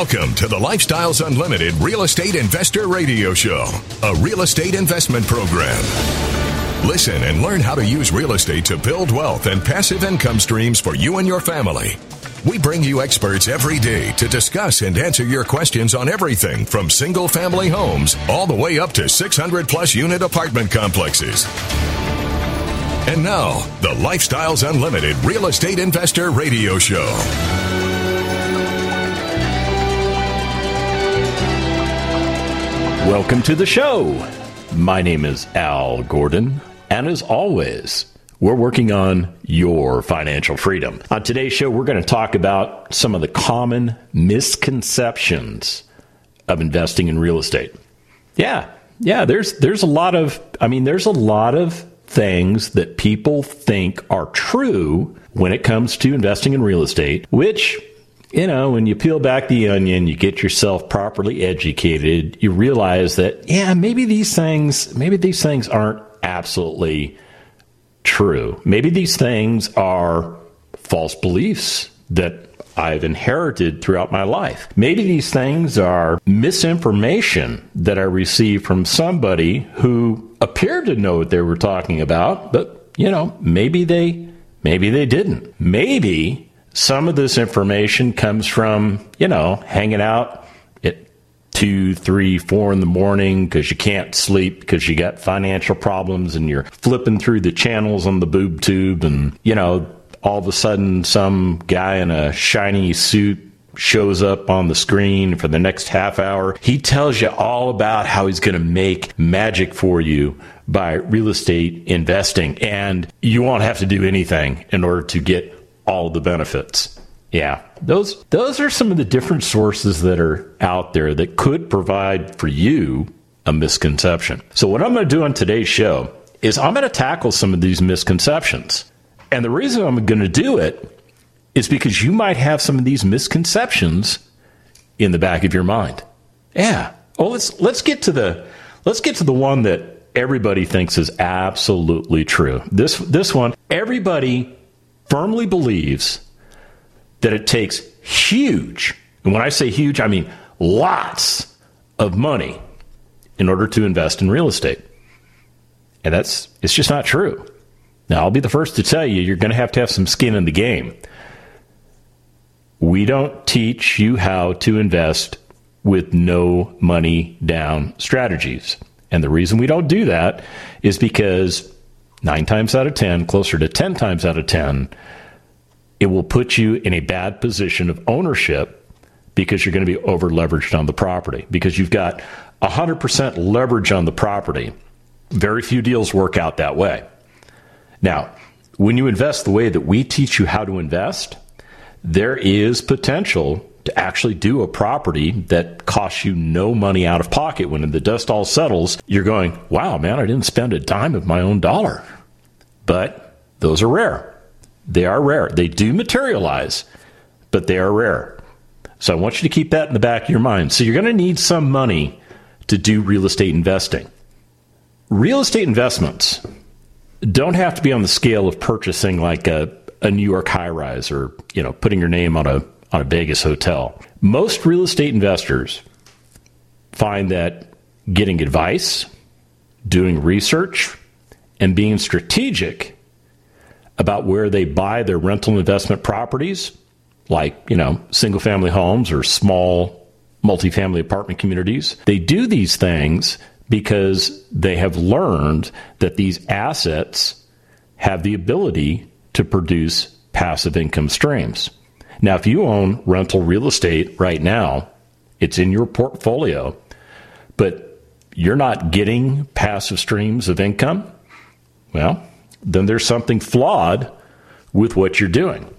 Welcome to the Lifestyles Unlimited Real Estate Investor Radio Show, a real estate investment program. Listen and learn how to use real estate to build wealth and passive income streams for you and your family. We bring you experts every day to discuss and answer your questions on everything from single-family homes all the way up to 600-plus unit apartment complexes. And now, the Lifestyles Unlimited Real Estate Investor Radio Show. Welcome to the show. My name is Al Gordon, and as always, we're working on your financial freedom. On today's show, we're going to talk about some of the common misconceptions of investing in real estate. Yeah, there's a lot of things that people think are true when it comes to investing in real estate, which, you know, when you peel back the onion, you get yourself properly educated, you realize that, maybe these things aren't absolutely true. Maybe these things are false beliefs that I've inherited throughout my life. Maybe these things are misinformation that I received from somebody who appeared to know what they were talking about, but, maybe they didn't. Maybe some of this information comes from, hanging out at 2, 3, 4 in the morning because you can't sleep because you got financial problems and you're flipping through the channels on the boob tube and, all of a sudden some guy in a shiny suit shows up on the screen for the next half hour. He tells you all about how he's going to make magic for you by real estate investing, and you won't have to do anything in order to get all the benefits. Yeah, those are some of the different sources that are out there that could provide for you a misconception. So what I'm going to do on today's show is I'm going to tackle some of these misconceptions. And the reason I'm going to do it is because you might have some of these misconceptions in the back of your mind. Yeah. Oh, let's get to the one that everybody thinks is absolutely true. This one, everybody firmly believes that it takes huge, and when I say huge, I mean lots of money in order to invest in real estate. And it's just not true. Now, I'll be the first to tell you're going to have some skin in the game. We don't teach you how to invest with no money down strategies. And the reason we don't do that is because 9 times out of 10, closer to 10 times out of 10, it will put you in a bad position of ownership because you're going to be over leveraged on the property. Because you've got 100% leverage on the property. Very few deals work out that way. Now, when you invest the way that we teach you how to invest, there is potential to actually do a property that costs you no money out of pocket. When the dust all settles, you're going, wow, man, I didn't spend a dime of my own dollar. But those are rare. They are rare. They do materialize, but they are rare. So I want you to keep that in the back of your mind. So you're going to need some money to do real estate investing. Real estate investments don't have to be on the scale of purchasing like a New York high-rise or, putting your name on a Vegas hotel. Most real estate investors find that getting advice, doing research, and being strategic about where they buy their rental investment properties, like, single-family homes or small multifamily apartment communities, they do these things because they have learned that these assets have the ability to produce passive income streams. Now, if you own rental real estate right now, it's in your portfolio, but you're not getting passive streams of income, well, then there's something flawed with what you're doing.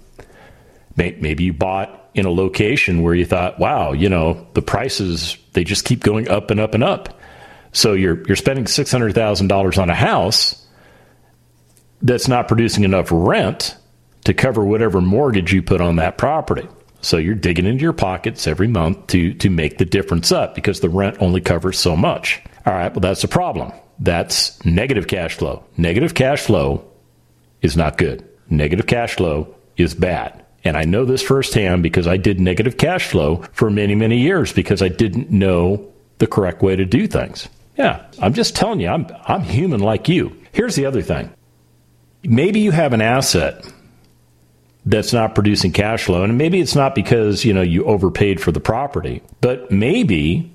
Maybe you bought in a location where you thought, wow, the prices, they just keep going up and up and up. So you're spending $600,000 on a house that's not producing enough rent to cover whatever mortgage you put on that property. So you're digging into your pockets every month to make the difference up because the rent only covers so much. All right, well, that's a problem. That's negative cash flow. Negative cash flow is not good. Negative cash flow is bad. And I know this firsthand because I did negative cash flow for many, many years because I didn't know the correct way to do things. Yeah, I'm just telling you, I'm human like you. Here's the other thing. Maybe you have an asset that's not producing cash flow, and maybe it's not because, you overpaid for the property, but maybe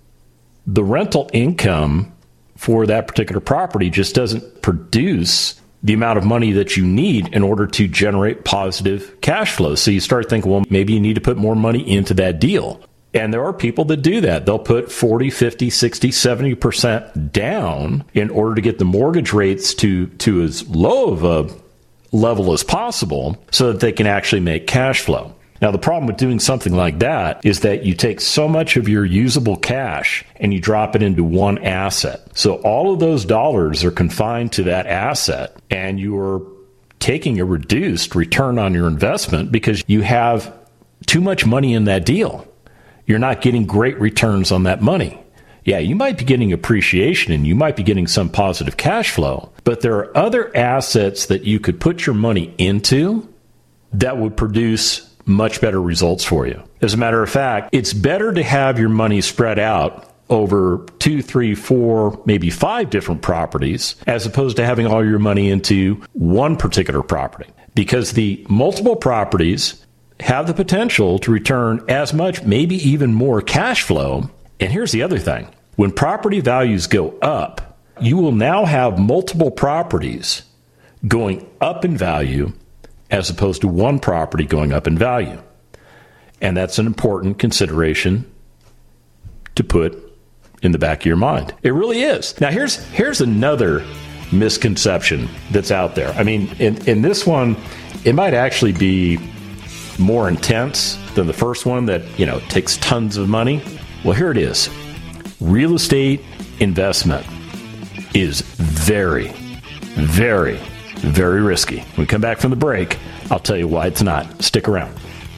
the rental income for that particular property just doesn't produce the amount of money that you need in order to generate positive cash flow. So you start thinking, well, maybe you need to put more money into that deal. And there are people that do that. They'll put 40, 50, 60, 70% down in order to get the mortgage rates to as low of a level as possible so that they can actually make cash flow. Now, the problem with doing something like that is that you take so much of your usable cash and you drop it into one asset. So all of those dollars are confined to that asset, and you are taking a reduced return on your investment because you have too much money in that deal. You're not getting great returns on that money. Yeah, you might be getting appreciation and you might be getting some positive cash flow, but there are other assets that you could put your money into that would produce much better results for you. As a matter of fact, it's better to have your money spread out over 2, 3, 4, maybe 5 different properties as opposed to having all your money into one particular property, because the multiple properties have the potential to return as much, maybe even more cash flow. And here's the other thing. When property values go up, you will now have multiple properties going up in value as opposed to one property going up in value. And that's an important consideration to put in the back of your mind. It really is. Now, here's another misconception that's out there. I mean, in this one, it might actually be more intense than the first one that, takes tons of money. Well, here it is. Real estate investment is very, very, very risky. When we come back from the break, I'll tell you why it's not. Stick around.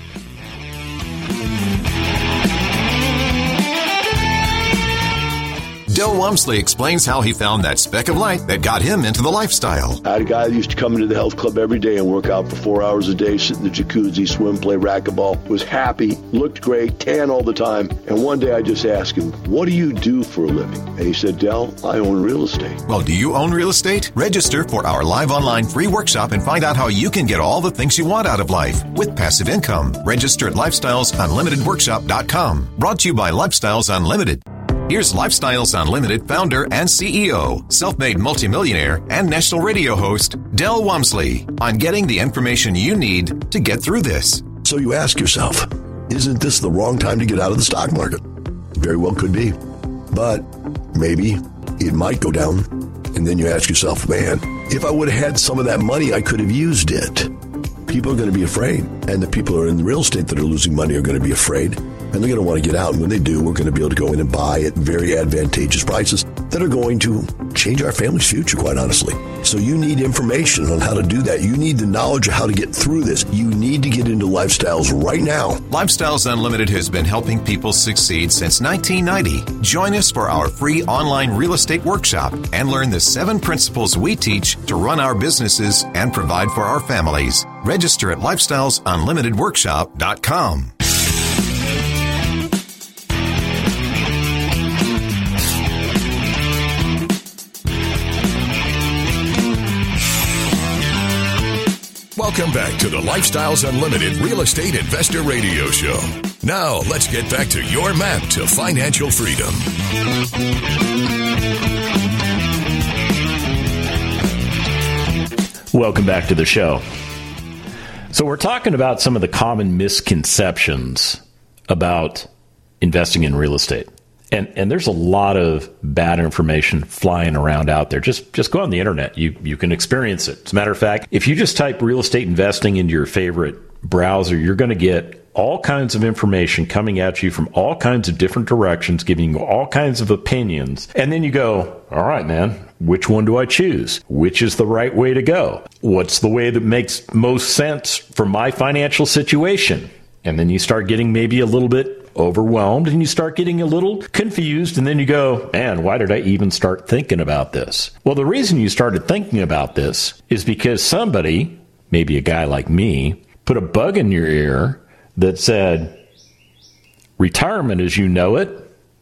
Del Walmsley explains how he found that speck of light that got him into the lifestyle. I had a guy that used to come into the health club every day and work out for 4 hours a day, sit in the jacuzzi, swim, play racquetball, was happy, looked great, tan all the time. And one day I just asked him, what do you do for a living? And he said, Del, I own real estate. Well, do you own real estate? Register for our live online free workshop and find out how you can get all the things you want out of life with passive income. Register at lifestylesunlimitedworkshop.com. Brought to you by Lifestyles Unlimited. Here's Lifestyles Unlimited founder and CEO, self-made multimillionaire, and national radio host, Del Walmsley, on getting the information you need to get through this. So you ask yourself, isn't this the wrong time to get out of the stock market? Very well could be. But maybe it might go down. And then you ask yourself, man, if I would have had some of that money, I could have used it. People are going to be afraid. And the people who are in the real estate that are losing money are going to be afraid. And they're going to want to get out. And when they do, we're going to be able to go in and buy at very advantageous prices that are going to change our family's future, quite honestly. So you need information on how to do that. You need the knowledge of how to get through this. You need to get into Lifestyles right now. Lifestyles Unlimited has been helping people succeed since 1990. Join us for our free online real estate workshop and learn the 7 principles we teach to run our businesses and provide for our families. Register at lifestylesunlimitedworkshop.com. Welcome back to the Lifestyles Unlimited Real Estate Investor Radio Show. Now, let's get back to your map to financial freedom. Welcome back to the show. So we're talking about some of the common misconceptions about investing in real estate. And there's a lot of bad information flying around out there. Just go on the internet. You can experience it. As a matter of fact, if you just type real estate investing into your favorite browser, you're going to get all kinds of information coming at you from all kinds of different directions, giving you all kinds of opinions. And then you go, all right, man, which one do I choose? Which is the right way to go? What's the way that makes most sense for my financial situation? And then you start getting maybe a little bit overwhelmed and you start getting a little confused, and then you go, man, why did I even start thinking about this? Well, the reason you started thinking about this is because somebody, maybe a guy like me, put a bug in your ear that said, retirement as you know it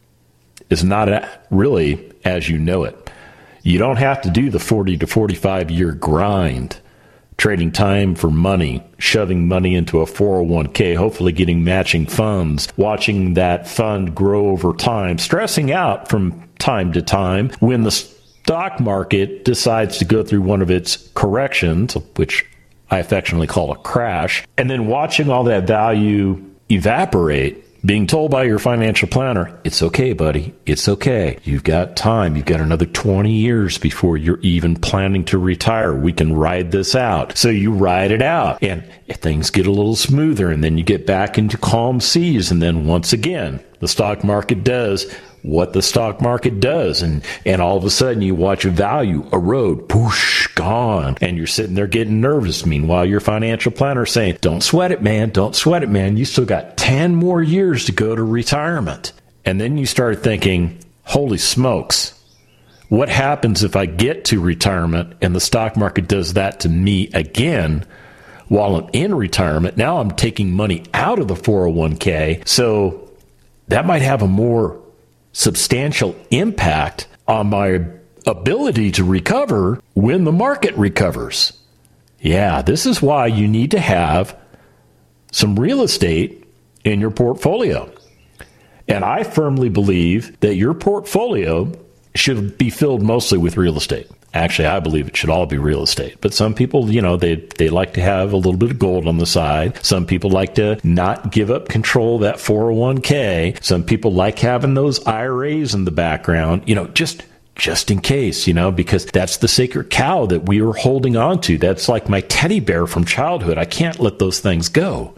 is not really as you know it. You don't have to do the 40 to 45 year grind, trading time for money, shoving money into a 401k, hopefully getting matching funds, watching that fund grow over time, stressing out from time to time when the stock market decides to go through one of its corrections, which I affectionately call a crash, and then watching all that value evaporate, being told by your financial planner, it's okay, buddy, it's okay. You've got time. You've got another 20 years before you're even planning to retire. We can ride this out. So you ride it out, and things get a little smoother, and then you get back into calm seas, and then once again, the stock market does what the stock market does, and all of a sudden you watch a value erode, poosh, gone, and you're sitting there getting nervous. Meanwhile, your financial planner is saying, don't sweat it, man, don't sweat it, man. You still got 10 more years to go to retirement. And then you start thinking, holy smokes, what happens if I get to retirement and the stock market does that to me again while I'm in retirement? Now I'm taking money out of the 401k, so that might have a more substantial impact on my ability to recover when the market recovers. Yeah, this is why you need to have some real estate in your portfolio. And I firmly believe that your portfolio should be filled mostly with real estate. Actually, I believe it should all be real estate. But some people, they like to have a little bit of gold on the side. Some people like to not give up control of that 401k. Some people like having those IRAs in the background, just in case, because that's the sacred cow that we are holding on to. That's like my teddy bear from childhood. I can't let those things go.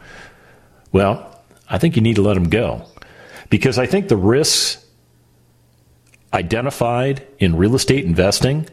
Well, I think you need to let them go, because I think the risks identified in real estate investing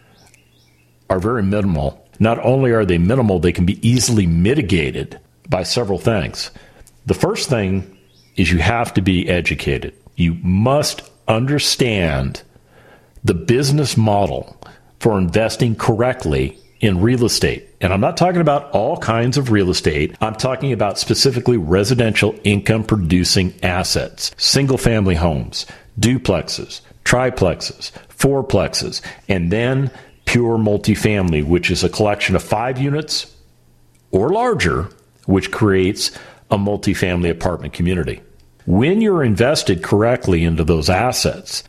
are very minimal. Not only are they minimal, they can be easily mitigated by several things. The first thing is you have to be educated. You must understand the business model for investing correctly in real estate. And I'm not talking about all kinds of real estate. I'm talking about specifically residential income producing assets, single family homes, duplexes, triplexes, fourplexes, and then pure multifamily, which is a collection of 5 units or larger, which creates a multifamily apartment community. When you're invested correctly into those assets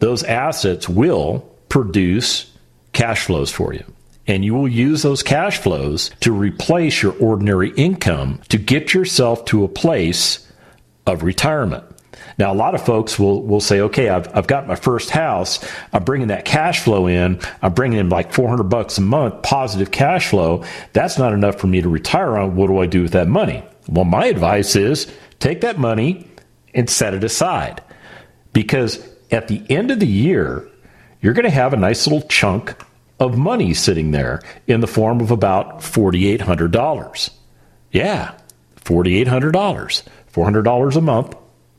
will produce cash flows for you. And you will use those cash flows to replace your ordinary income to get yourself to a place of retirement. Now, a lot of folks will say, okay, I've got my first house. I'm bringing that cash flow in. I'm bringing in like $400 a month, positive cash flow. That's not enough for me to retire on. What do I do with that money? Well, my advice is take that money and set it aside, because at the end of the year, you're going to have a nice little chunk of money sitting there in the form of about $4,800. Yeah, $4,800. $400 a month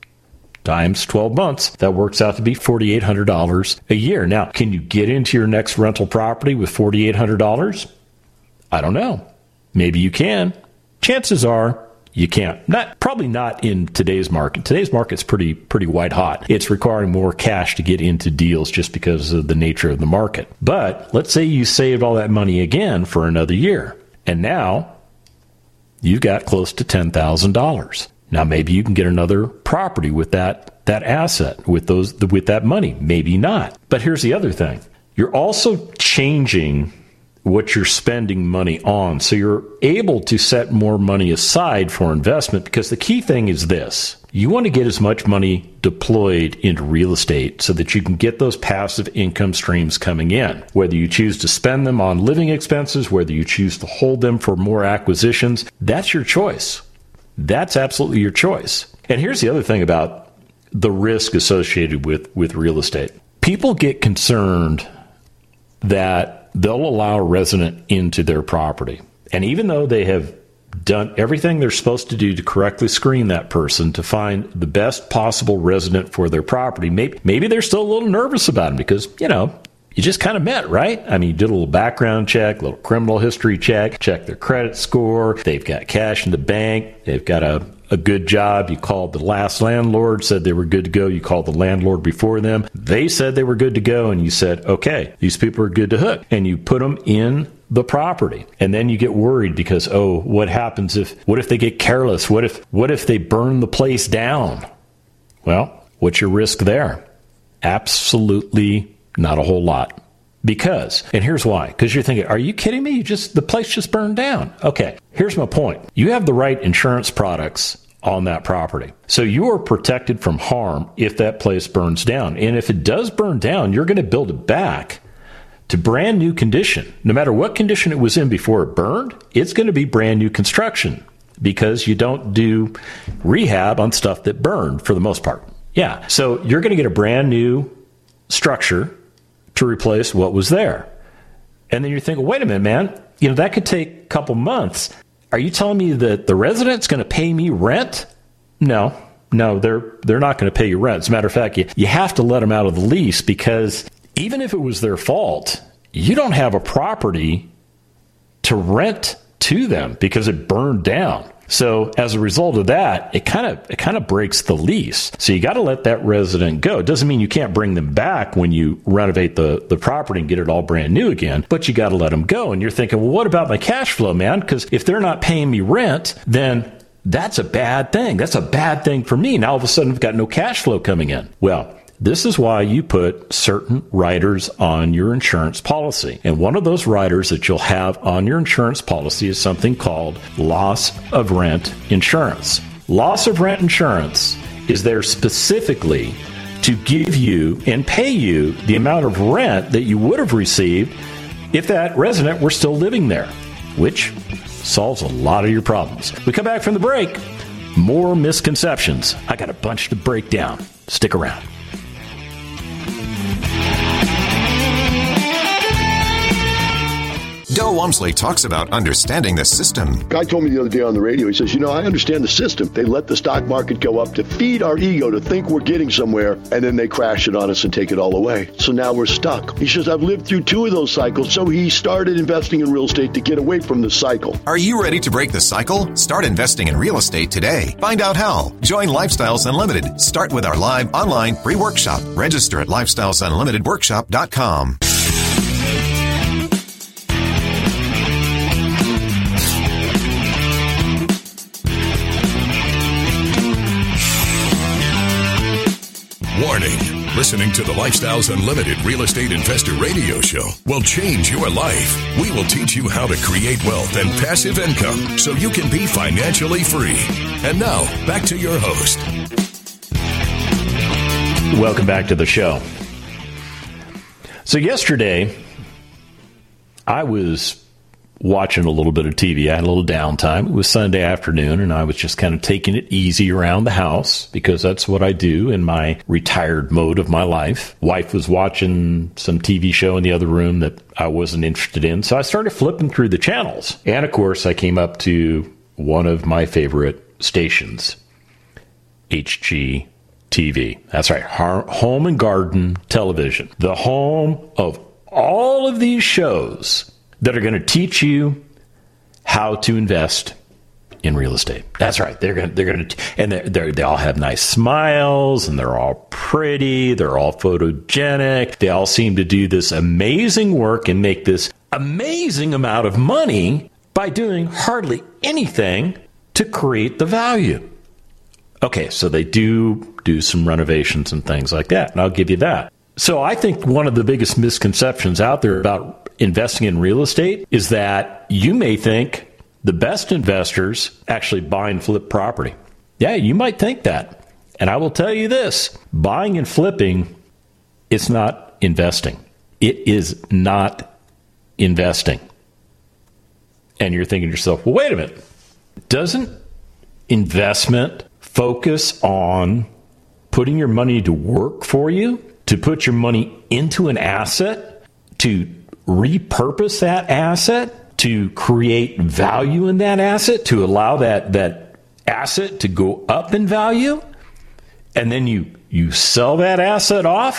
times 12 months, that works out to be $4,800 a year. Now, can you get into your next rental property with $4,800? I don't know. Maybe you can. Chances are you can't. Probably not in today's market. Today's market's pretty white hot. It's requiring more cash to get into deals just because of the nature of the market. But let's say you saved all that money again for another year, and now you've got close to $10,000. Now, maybe you can get another property with that asset, with that money. Maybe not. But here's the other thing. You're also changing what you're spending money on. So you're able to set more money aside for investment, because the key thing is this. You want to get as much money deployed into real estate so that you can get those passive income streams coming in. Whether you choose to spend them on living expenses, whether you choose to hold them for more acquisitions, that's your choice. That's absolutely your choice. And here's the other thing about the risk associated with real estate. People get concerned that they'll allow a resident into their property. And even though they have done everything they're supposed to do to correctly screen that person to find the best possible resident for their property, maybe they're still a little nervous about them because, you just kind of met, right? I mean, you did a little background check, a little criminal history check their credit score. They've got cash in the bank. They've got a good job. You called the last landlord, said they were good to go. You called the landlord before them. They said they were good to go. And you said, okay, these people are good to hook. And you put them in the property. And then you get worried because, what happens what if they get careless? What if they burn the place down? Well, what's your risk there? Absolutely not a whole lot. And here's why. Because you're thinking, are you kidding me? The place just burned down. Okay, here's my point. You have the right insurance products on that property. So you are protected from harm if that place burns down. And if it does burn down, you're going to build it back to brand new condition. No matter what condition it was in before it burned, it's going to be brand new construction because you don't do rehab on stuff that burned for the most part. Yeah, so you're going to get a brand new structure to replace what was there. And then you're thinking, wait a minute, man, that could take a couple months. Are you telling me that the resident's going to pay me rent? No, they're not going to pay you rent. As a matter of fact, you have to let them out of the lease because even if it was their fault, you don't have a property to rent to them because it burned down. So as a result of that, it kind of breaks the lease. So you got to let that resident go. It doesn't mean you can't bring them back when you renovate the property and get it all brand new again, but you got to let them go. And you're thinking, well, what about my cash flow, man? Because if they're not paying me rent, then that's a bad thing. That's a bad thing for me. Now all of a sudden I've got no cash flow coming in. Well, this is why you put certain riders on your insurance policy. And one of those riders that you'll have on your insurance policy is something called loss of rent insurance. Loss of rent insurance is there specifically to give you and pay you the amount of rent that you would have received if that resident were still living there, which solves a lot of your problems. We come back from the break. More misconceptions. I got a bunch to break down. Stick around. Del Walmsley talks about understanding the system. Guy told me the other day on the radio, he says, I understand the system. They let the stock market go up to feed our ego to think we're getting somewhere, and then they crash it on us and take it all away. So now we're stuck. He says, I've lived through 2 of those cycles, so he started investing in real estate to get away from the cycle. Are you ready to break the cycle? Start investing in real estate today. Find out how. Join Lifestyles Unlimited. Start with our live online free workshop. Register at lifestylesunlimitedworkshop.com. Warning. Listening to the Lifestyles Unlimited Real Estate Investor Radio Show will change your life. We will teach you how to create wealth and passive income so you can be financially free. And now, back to your host. Welcome back to the show. So yesterday, I was watching a little bit of TV. I had a little downtime. It was Sunday afternoon, and I was just kind of taking it easy around the house because that's what I do in my retired mode of my life. Wife was watching some TV show in the other room that I wasn't interested in, so I started flipping through the channels. And, of course, I came up to one of my favorite stations, HGTV. That's right, Home and Garden Television. The home of all of these shows that are going to teach you how to invest in real estate. That's right. They're going to, and they all have nice smiles, and they're all pretty. They're all photogenic. They all seem to do this amazing work and make this amazing amount of money by doing hardly anything to create the value. Okay, so they do some renovations and things like that, and I'll give you that. So I think one of the biggest misconceptions out there about investing in real estate is that you may think the best investors actually buy and flip property. Yeah, you might think that. And I will tell you this, buying and flipping, it's not investing. It is not investing. And you're thinking to yourself, well, wait a minute. Doesn't investment focus on putting your money to work for you, to put your money into an asset, to repurpose that asset, to create value in that asset, to allow that asset to go up in value, and then you sell that asset off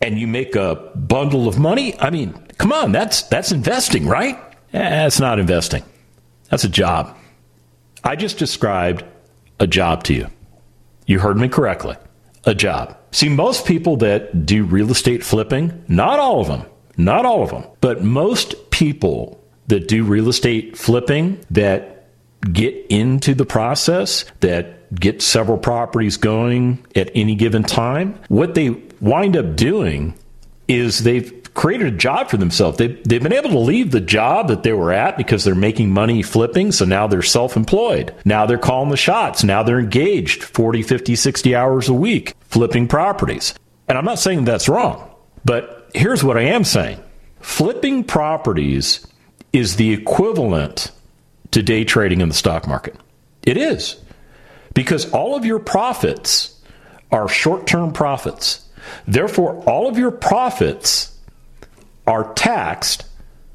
and you make a bundle of money. I mean, come on, that's investing, right? It's not investing. That's a job. I just described a job to you. You heard me correctly. A job. See, most people that do real estate flipping, not all of them, but most people that do real estate flipping that get into the process, that get several properties going at any given time, what they wind up doing is they've created a job for themselves. They've been able to leave the job that they were at because they're making money flipping, so now they're self-employed. Now they're calling the shots. Now they're engaged 40, 50, 60 hours a week flipping properties. And I'm not saying that's wrong, but here's what I am saying. Flipping properties is the equivalent to day trading in the stock market. It is. Because all of your profits are short-term profits. Therefore, all of your profits are taxed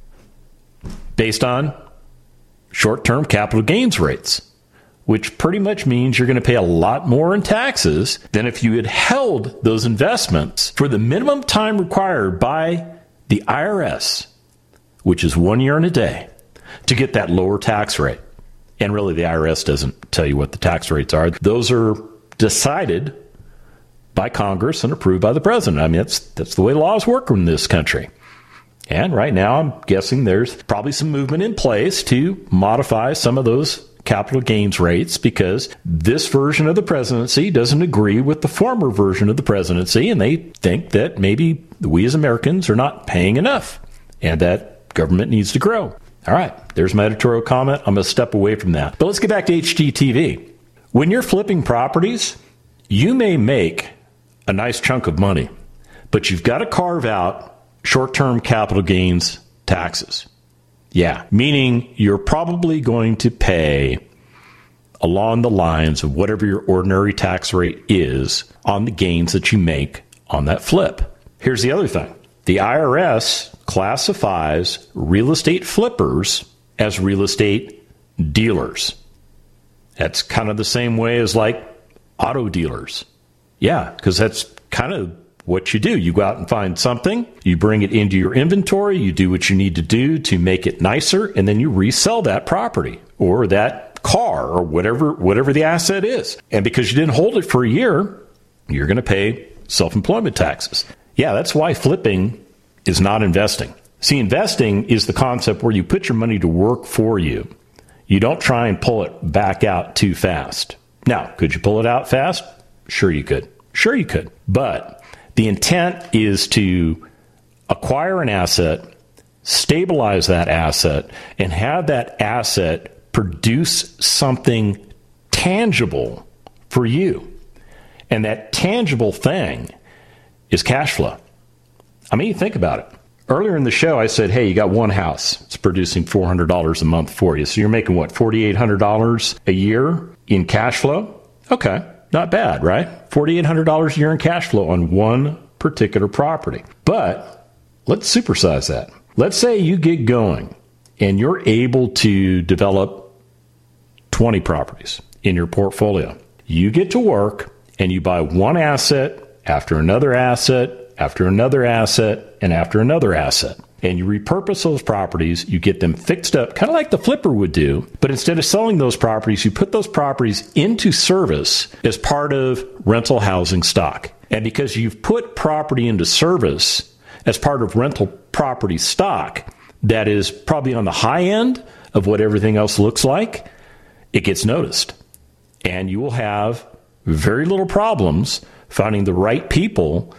based on short-term capital gains rates, which pretty much means you're going to pay a lot more in taxes than if you had held those investments for the minimum time required by the IRS, which is 1 year and a day, to get that lower tax rate. And really, the IRS doesn't tell you what the tax rates are. Those are decided by Congress and approved by the president. I mean, that's the way laws work in this country. And right now, I'm guessing there's probably some movement in place to modify some of those capital gains rates because this version of the presidency doesn't agree with the former version of the presidency, and they think that maybe we as Americans are not paying enough and that government needs to grow. All right, there's my editorial comment. I'm going to step away from that. But let's get back to HGTV. When you're flipping properties, you may make a nice chunk of money, but you've got to carve out short-term capital gains taxes. Yeah, meaning you're probably going to pay along the lines of whatever your ordinary tax rate is on the gains that you make on that flip. Here's the other thing. The IRS classifies real estate flippers as real estate dealers. That's kind of the same way as like auto dealers. Yeah, because that's kind of what you do. You go out and find something, you bring it into your inventory, you do what you need to do to make it nicer, and then you resell that property or that car or whatever the asset is. And because you didn't hold it for a year, you're going to pay self-employment taxes. Yeah, that's why flipping is not investing. See, investing is the concept where you put your money to work for you. You don't try and pull it back out too fast. Now, could you pull it out fast? Sure you could. But the intent is to acquire an asset, stabilize that asset, and have that asset produce something tangible for you. And that tangible thing is cash flow. I mean, think about it. Earlier in the show, I said, hey, you got one house. It's producing $400 a month for you. So you're making, what, $4,800 a year in cash flow? Okay, not bad, right? $4,800 a year in cash flow on one particular property. But let's supersize that. Let's say you get going and you're able to develop 20 properties in your portfolio. You get to work and you buy one asset after another asset, after another asset, and after another asset. And you repurpose those properties, you get them fixed up, kind of like the flipper would do, but instead of selling those properties, you put those properties into service as part of rental housing stock. And because you've put property into service as part of rental property stock, that is probably on the high end of what everything else looks like, it gets noticed. And you will have very little problems finding the right people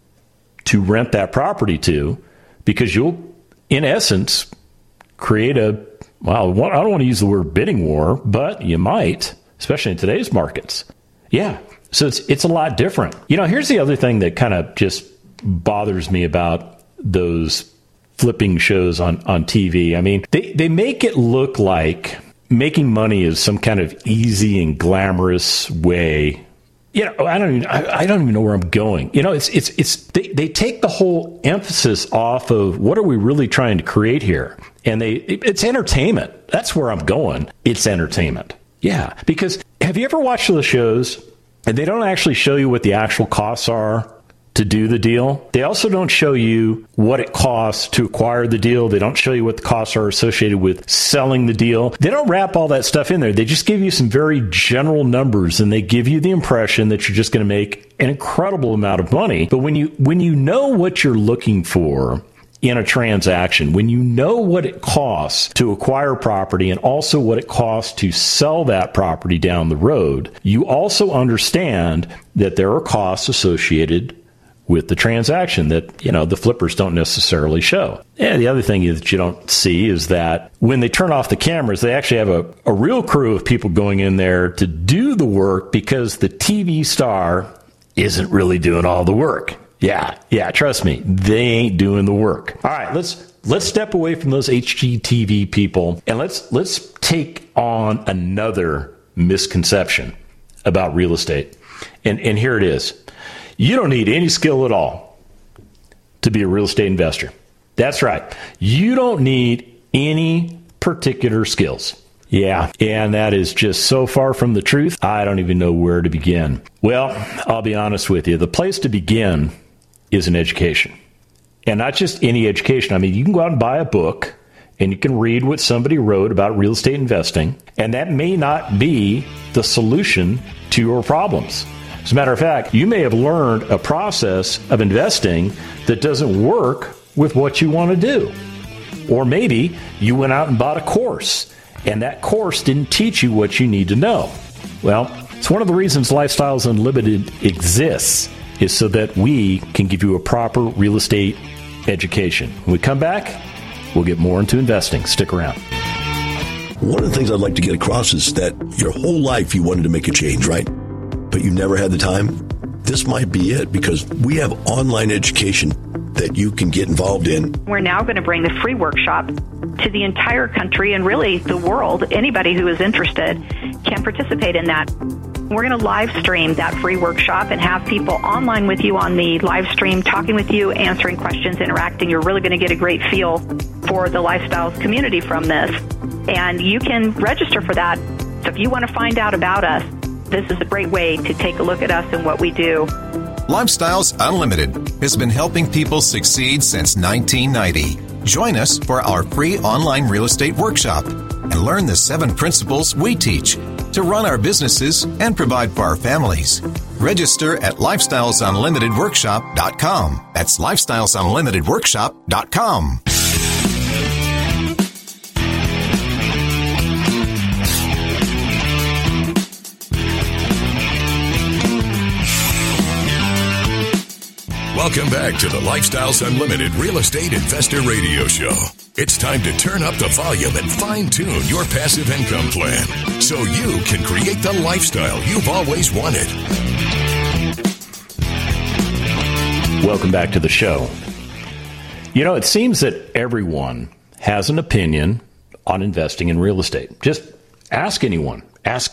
to rent that property to, because you'll, in essence, create I don't want to use the word bidding war, but you might, especially in today's markets. Yeah, so it's a lot different. You know, here's the other thing that kind of just bothers me about those flipping shows on TV. I mean, they make it look like making money is some kind of easy and glamorous way. You know, I don't even know where I'm going. You know, they take the whole emphasis off of what are we really trying to create here, and it's entertainment. That's where I'm going. It's entertainment. Yeah, because have you ever watched the shows and they don't actually show you what the actual costs are to to do the deal. They also don't show you what it costs to acquire the deal. They don't show you what the costs are associated with selling the deal. They don't wrap all that stuff in there. They just give you some very general numbers, and they give you the impression that you're just going to make an incredible amount of money. But when you know what you're looking for in a transaction, when you know what it costs to acquire property and also what it costs to sell that property down the road, you also understand that there are costs associated with the transaction that, the flippers don't necessarily show. And the other thing that you don't see is that when they turn off the cameras, they actually have a real crew of people going in there to do the work because the TV star isn't really doing all the work. Yeah, trust me, they ain't doing the work. All right, let's step away from those HGTV people and let's take on another misconception about real estate. And here it is. You don't need any skill at all to be a real estate investor. That's right. You don't need any particular skills. Yeah, and that is just so far from the truth, I don't even know where to begin. Well, I'll be honest with you. The place to begin is an education. And not just any education. I mean, you can go out and buy a book and you can read what somebody wrote about real estate investing, and that may not be the solution to your problems. As a matter of fact, you may have learned a process of investing that doesn't work with what you want to do. Or maybe you went out and bought a course, and that course didn't teach you what you need to know. Well, it's one of the reasons Lifestyles Unlimited exists, is so that we can give you a proper real estate education. When we come back, we'll get more into investing. Stick around. One of the things I'd like to get across is that your whole life you wanted to make a change, right? But you never had the time. This might be it, because we have online education that you can get involved in. We're now going to bring the free workshop to the entire country and really the world. Anybody who is interested can participate in that. We're going to live stream that free workshop and have people online with you on the live stream, talking with you, answering questions, interacting. You're really going to get a great feel for the Lifestyles community from this. And you can register for that. So if you want to find out about us, this is a great way to take a look at us and what we do. Lifestyles Unlimited has been helping people succeed since 1990. Join us for our free online real estate workshop and learn the 7 principles we teach to run our businesses and provide for our families. Register at lifestylesunlimitedworkshop.com. That's lifestylesunlimitedworkshop.com. Welcome back to the Lifestyles Unlimited Real Estate Investor Radio Show. It's time to turn up the volume and fine-tune your passive income plan so you can create the lifestyle you've always wanted. Welcome back to the show. It seems that everyone has an opinion on investing in real estate. Just ask anyone,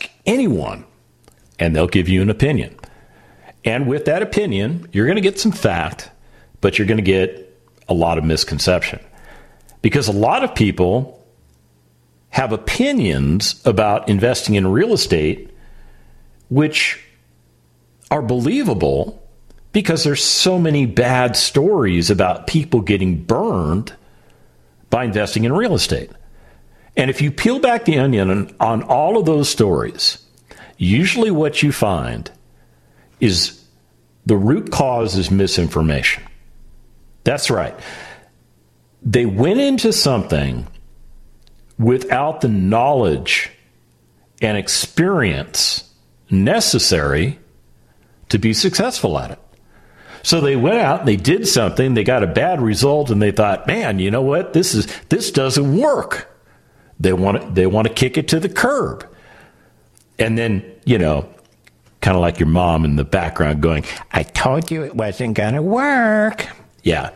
and they'll give you an opinion. And with that opinion, you're going to get some fact, but you're going to get a lot of misconception. Because a lot of people have opinions about investing in real estate which are believable because there's so many bad stories about people getting burned by investing in real estate. And if you peel back the onion on all of those stories, usually what you find is the root cause is misinformation. That's right. They went into something without the knowledge and experience necessary to be successful at it. So they went out and they did something, they got a bad result, and they thought, man, you know what? This doesn't work. They want to kick it to the curb. And then, kind of like your mom in the background going, I told you it wasn't going to work. Yeah.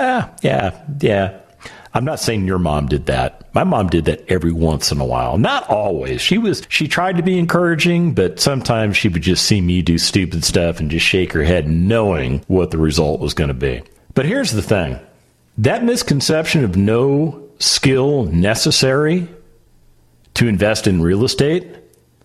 I'm not saying your mom did that. My mom did that every once in a while. Not always. She tried to be encouraging, but sometimes she would just see me do stupid stuff and just shake her head knowing what the result was going to be. But here's the thing. That misconception of no skill necessary to invest in real estate,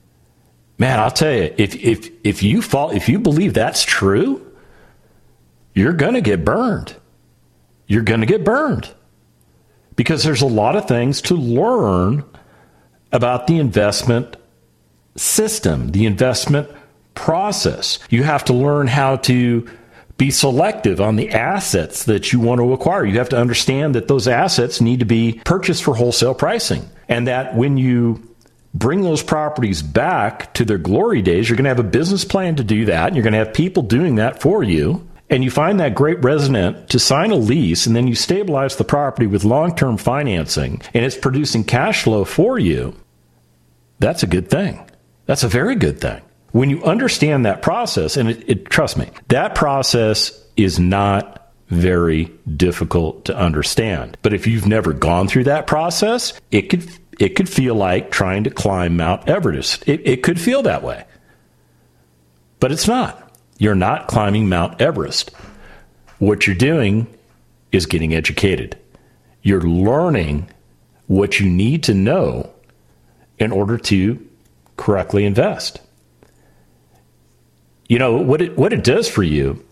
man, I'll tell you, if you believe that's true, you're going to get burned. You're going to get burned because there's a lot of things to learn about the investment system, the investment process. You have to learn how to be selective on the assets that you want to acquire. You have to understand that those assets need to be purchased for wholesale pricing, and that when you bring those properties back to their glory days, you're going to have a business plan to do that, and you're going to have people doing that for you. And you find that great resident to sign a lease, and then you stabilize the property with long-term financing, and it's producing cash flow for you. That's a good thing. That's a very good thing. When you understand that process, and trust me, that process is not very difficult to understand. But if you've never gone through that process, it could feel like trying to climb Mount Everest. It could feel that way. But it's not. You're not climbing Mount Everest. What you're doing is getting educated. You're learning what you need to know in order to correctly invest. You know, what it does for you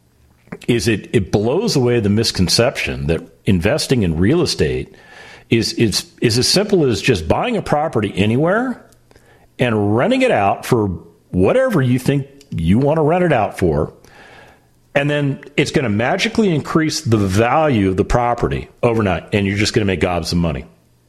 is it blows away the misconception that investing in real estate is as simple as just buying a property anywhere and renting it out for whatever you think you want to rent it out for, and then it's going to magically increase the value of the property overnight, and you're just going to make gobs of money.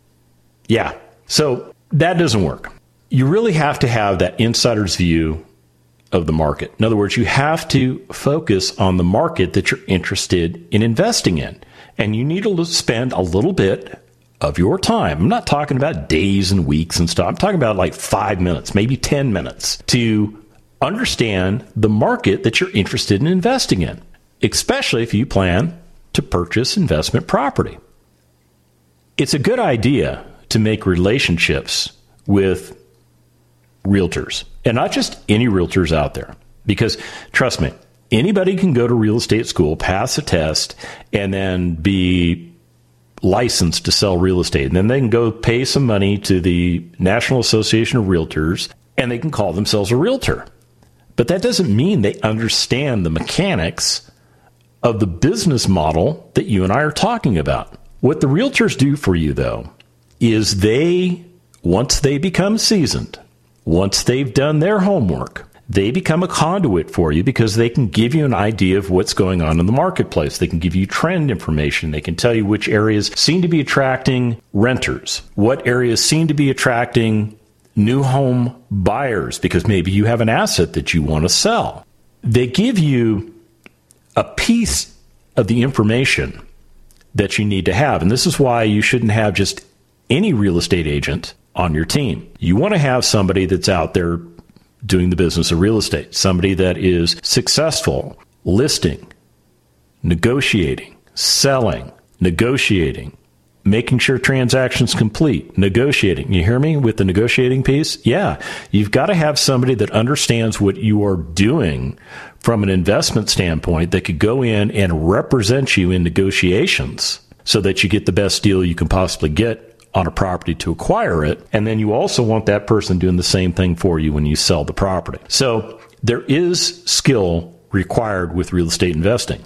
Yeah, so that doesn't work. You really have to have that insider's view of the market. In other words, you have to focus on the market that you're interested in investing in, and you need to spend a little bit of your time. I'm not talking about days and weeks and stuff. I'm talking about like 5 minutes, maybe 10 minutes to understand the market that you're interested in investing in, especially if you plan to purchase investment property. It's a good idea to make relationships with realtors, and not just any realtors out there, because trust me, anybody can go to real estate school, pass a test, and then be licensed to sell real estate. And then they can go pay some money to the National Association of Realtors, and they can call themselves a realtor. But that doesn't mean they understand the mechanics of the business model that you and I are talking about. What the realtors do for you, though, is once they become seasoned, once they've done their homework, they become a conduit for you because they can give you an idea of what's going on in the marketplace. They can give you trend information. They can tell you which areas seem to be attracting renters, what areas seem to be attracting new home buyers because maybe you have an asset that you want to sell. They give you a piece of the information that you need to have. And this is why you shouldn't have just any real estate agent on your team. You want to have somebody that's out there doing the business of real estate, somebody that is successful listing, negotiating, selling, negotiating, making sure transactions complete, negotiating. You hear me with the negotiating piece? Yeah. You've got to have somebody that understands what you are doing from an investment standpoint that could go in and represent you in negotiations so that you get the best deal you can possibly get on a property to acquire it. And then you also want that person doing the same thing for you when you sell the property. So there is skill required with real estate investing.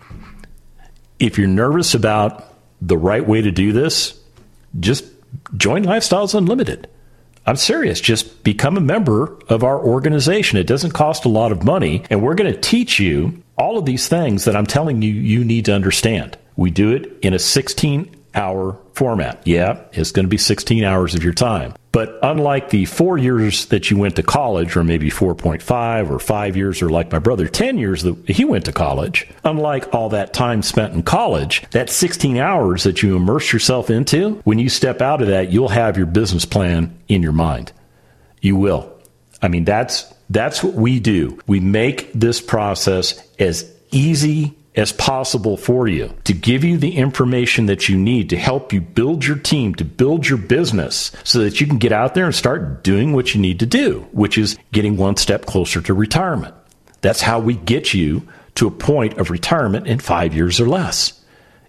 If you're nervous about the right way to do this, just join Lifestyles Unlimited. I'm serious. Just become a member of our organization. It doesn't cost a lot of money, and we're going to teach you all of these things that I'm telling you you need to understand. We do it in a 16-hour format. Yeah, it's going to be 16 hours of your time. But unlike the 4 years that you went to college, or maybe 4.5 or 5 years, or like my brother, 10 years that he went to college, unlike all that time spent in college, that 16 hours that you immerse yourself into, when you step out of that, you'll have your business plan in your mind. You will. I mean, that's what we do. We make this process as easy as possible for you, to give you the information that you need to help you build your team, to build your business so that you can get out there and start doing what you need to do, which is getting one step closer to retirement. That's how we get you to a point of retirement in 5 years or less.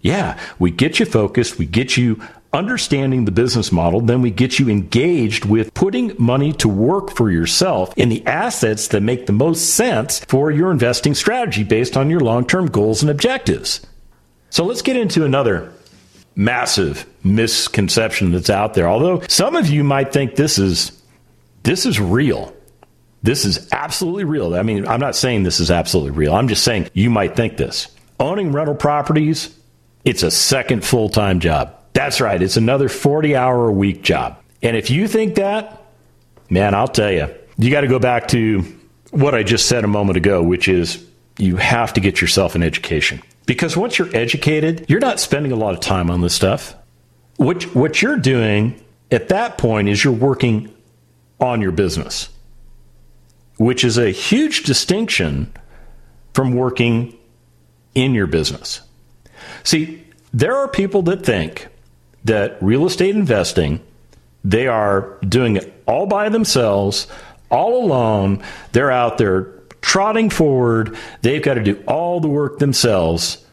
Yeah, we get you focused, we get you understanding the business model, then we get you engaged with putting money to work for yourself in the assets that make the most sense for your investing strategy based on your long-term goals and objectives. So let's get into another massive misconception that's out there. Although some of you might think this is real. This is absolutely real. I mean, I'm not saying this is absolutely real. I'm just saying you might think this. Owning rental properties, it's a second full-time job. That's right. It's another 40-hour-a-week job. And if you think that, man, I'll tell you, you got to go back to what I just said a moment ago, which is you have to get yourself an education. Because once you're educated, you're not spending a lot of time on this stuff. What you're doing at that point is you're working on your business, which is a huge distinction from working in your business. See, there are people that think that real estate investing, they are doing it all by themselves, all alone. They're out there trotting forward. They've got to do all the work themselves.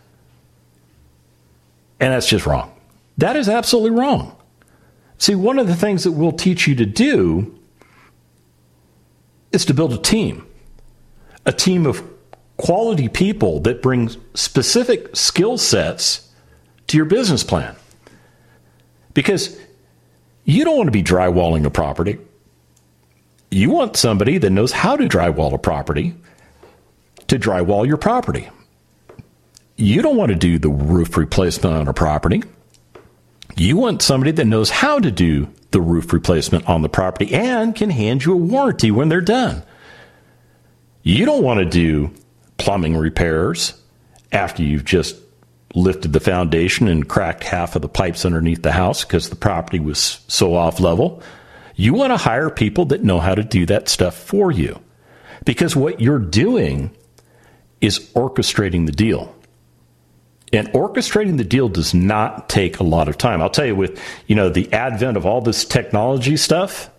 And that's just wrong. That is absolutely wrong. See, one of the things that we'll teach you to do is to build a team of quality people that bring specific skill sets to your business plan. Because you don't want to be drywalling a property. You want somebody that knows how to drywall a property to drywall your property. You don't want to do the roof replacement on a property. You want somebody that knows how to do the roof replacement on the property and can hand you a warranty when they're done. You don't want to do plumbing repairs after you've just lifted the foundation and cracked half of the pipes underneath the house because the property was so off level. You want to hire people that know how to do that stuff for you, because what you're doing is orchestrating the deal. And orchestrating the deal does not take a lot of time. I'll tell you, with the advent of all this technology stuff,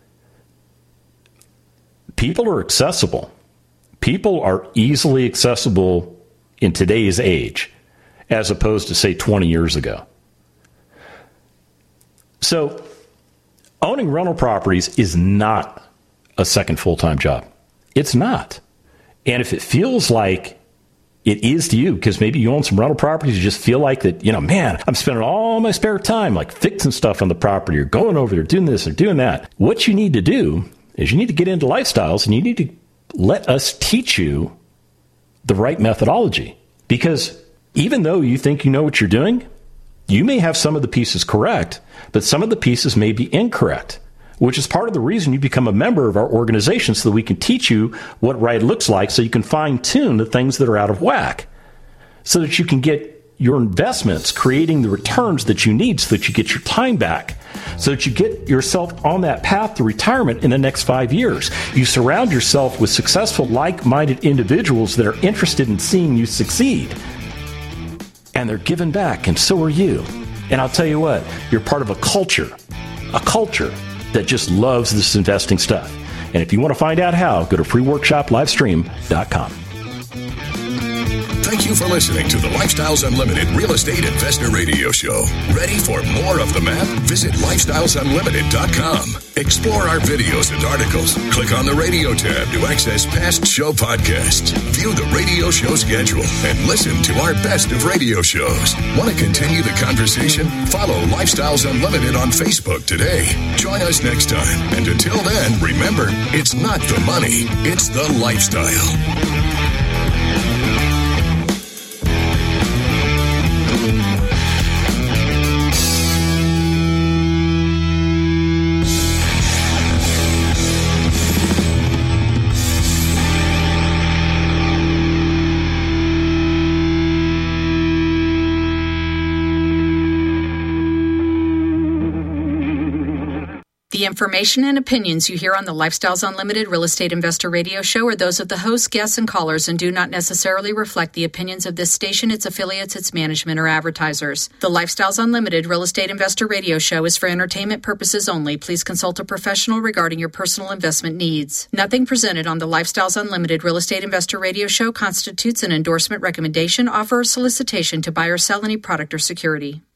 people are accessible. People are easily accessible in today's age, as opposed to, say, 20 years ago. So owning rental properties is not a second full-time job. It's not. And if it feels like it is to you, because maybe you own some rental properties, you just feel like that, man, I'm spending all my spare time like fixing stuff on the property or going over there, doing this or doing that. What you need to do is you need to get into Lifestyles and you need to let us teach you the right methodology. Because even though you think you know what you're doing, you may have some of the pieces correct, but some of the pieces may be incorrect, which is part of the reason you become a member of our organization, so that we can teach you what right looks like, so you can fine-tune the things that are out of whack, so that you can get your investments creating the returns that you need, so that you get your time back, so that you get yourself on that path to retirement in the next 5 years. You surround yourself with successful, like-minded individuals that are interested in seeing you succeed. And they're giving back, and so are you. And I'll tell you what, you're part of a culture that just loves this investing stuff. And if you want to find out how, go to freeworkshoplivestream.com. Thank you for listening to the Lifestyles Unlimited Real Estate Investor Radio Show. Ready for more of the map? Visit lifestylesunlimited.com. Explore our videos and articles. Click on the radio tab to access past show podcasts. View the radio show schedule and listen to our best of radio shows. Want to continue the conversation? Follow Lifestyles Unlimited on Facebook today. Join us next time. And until then, remember, it's not the money, it's the lifestyle. The The information and opinions you hear on the Lifestyles Unlimited Real Estate Investor Radio Show are those of the hosts, guests, and callers and do not necessarily reflect the opinions of this station, its affiliates, its management, or advertisers. The Lifestyles Unlimited Real Estate Investor Radio Show is for entertainment purposes only. Please consult a professional regarding your personal investment needs. Nothing presented on the Lifestyles Unlimited Real Estate Investor Radio Show constitutes an endorsement, recommendation, offer, or solicitation to buy or sell any product or security.